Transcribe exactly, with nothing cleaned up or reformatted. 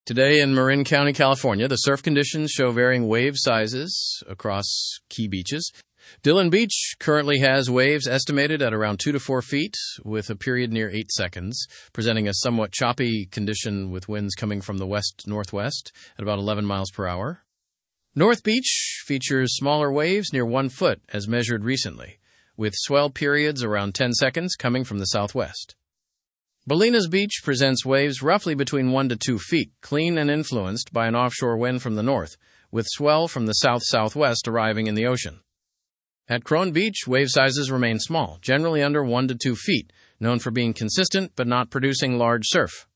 Today in Marin County, California, the surf conditions show varying wave sizes across key beaches. Dillon Beach currently has waves estimated at around two to four feet, with a period near eight seconds, presenting a somewhat choppy condition with winds coming from the west-northwest at about eleven miles per hour. North Beach features smaller waves near one foot as measured recently, with swell periods around ten seconds coming from the southwest. Bolinas Beach presents waves roughly between one to two feet, clean and influenced by an offshore wind from the north, with swell from the south-southwest arriving in the ocean. At Crone Beach, wave sizes remain small, generally under one to two feet, known for being consistent but not producing large surf.